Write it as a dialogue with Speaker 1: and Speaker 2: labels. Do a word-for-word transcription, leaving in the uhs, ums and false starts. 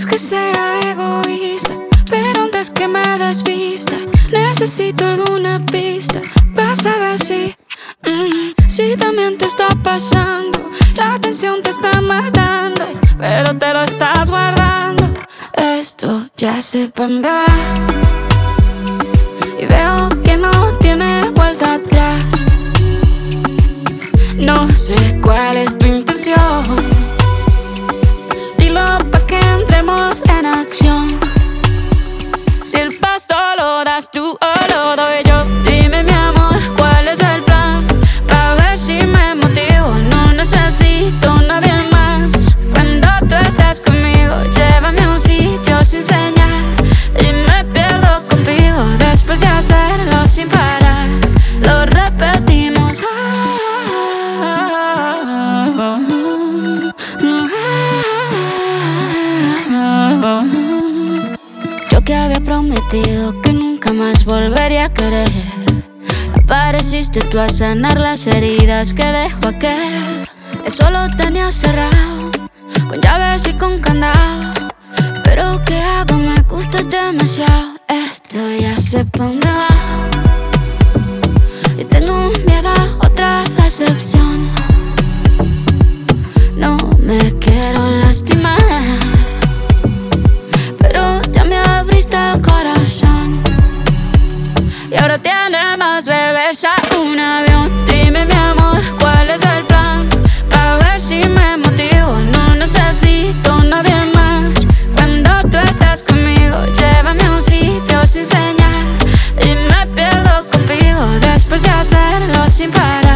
Speaker 1: que sea egoísta, pero antes que me desvista, necesito alguna pista para saber si, mm, si también te está pasando. La atención te está matando, pero te lo estás guardando. Esto ya sé pa' dónde va y veo que no tiene vuelta atrás. No sé cuál es tu intención, dilo pa' que entremos en acción. Si el paso lo das tú o lo doy yo, dime mi amor, ¿cuál es el plan? Pa' ver si me motivo, no necesito nadie más. Cuando tú estás conmigo, llévame a un sitio sin señal y me pierdo contigo. Después de hacerlo sin parar, lo repetimos. Yo que había prometido que nunca más volvería a querer, apareciste tú a sanar las heridas que dejó aquel. Eso lo tenía cerrado, con llaves y con candado. Pero ¿qué hago? Me gusta demasiado. Esto ya sé pa' dónde va y tengo miedo a otra decepción. No me quiero lastimar, pero ya me abriste el corazón y ahora tiene más reversa un avión. Dime mi amor, ¿cuál es el plan? Pa' ver si me motivo, no necesito nadie más. Cuando tú estás conmigo, llévame a un sitio sin señal y me pierdo contigo. Después de hacerlo sin parar,